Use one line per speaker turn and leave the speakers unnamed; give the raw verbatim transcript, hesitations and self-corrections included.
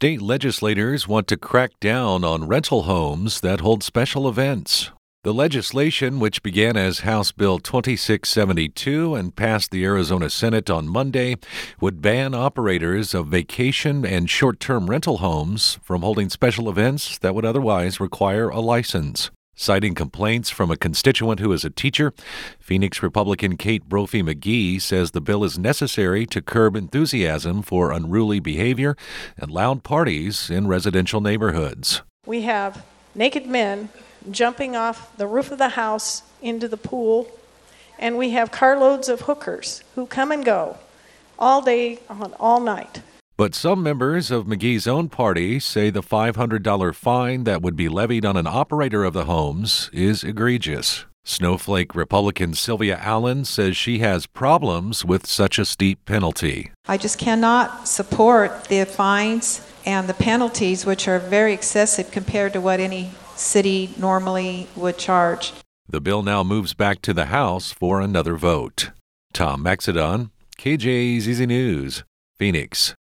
State legislators want to crack down on rental homes that hold special events. The legislation, which began as House Bill twenty-six seventy-two and passed the Arizona Senate on Monday, would ban operators of vacation and short-term rental homes from holding special events that would otherwise require a license. Citing complaints from a constituent who is a teacher, Phoenix Republican Kate Brophy-McGee says the bill is necessary to curb enthusiasm for unruly behavior and loud parties in residential neighborhoods.
We have naked men jumping off the roof of the house into the pool, and we have carloads of hookers who come and go all day, all night.
But some members of McGee's own party say the five hundred dollars fine that would be levied on an operator of the homes is egregious. Snowflake Republican Sylvia Allen says she has problems with such a steep penalty.
I just cannot support the fines and the penalties, which are very excessive compared to what any city normally would charge.
The bill now moves back to the House for another vote. Tom Maxedon, K J Z Z News, Phoenix.